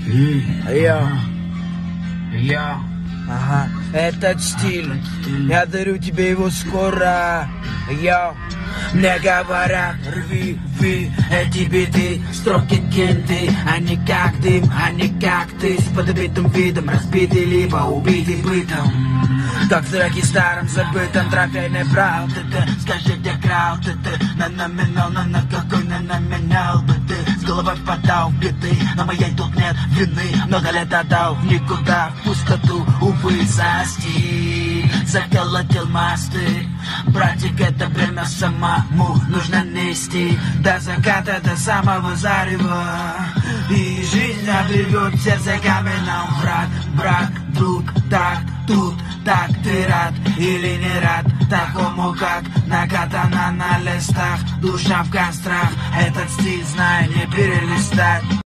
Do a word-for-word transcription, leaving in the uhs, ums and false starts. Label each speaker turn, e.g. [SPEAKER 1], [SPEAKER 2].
[SPEAKER 1] Я.
[SPEAKER 2] Я.
[SPEAKER 1] Ага, этот стиль, я дарю тебе его скоро. Я. Мне говорят, рви, вы, эти биты, строки кенты, они как дым, они как ты, с подбитым видом, разбиты, либо убиты бытом. Как зраки старым забытым, трофейный брал, ты, ты, скажи, где крал, ты, ты, на номинал, на, на какой на номинал бы ты, с головой впадал в беды, на моей тут нет вины, много лет отдал в никуда, в пустоту, увы, за стиль, заколотил мосты, братик, это время самому нужно нести, до заката, до самого зарева, и жизнь обревет сердце каменным, враг, брат, друг, так, тут, так ты рад или не рад такому, как накатана на листах, душа в кострах, этот стиль, знай, не перелистать.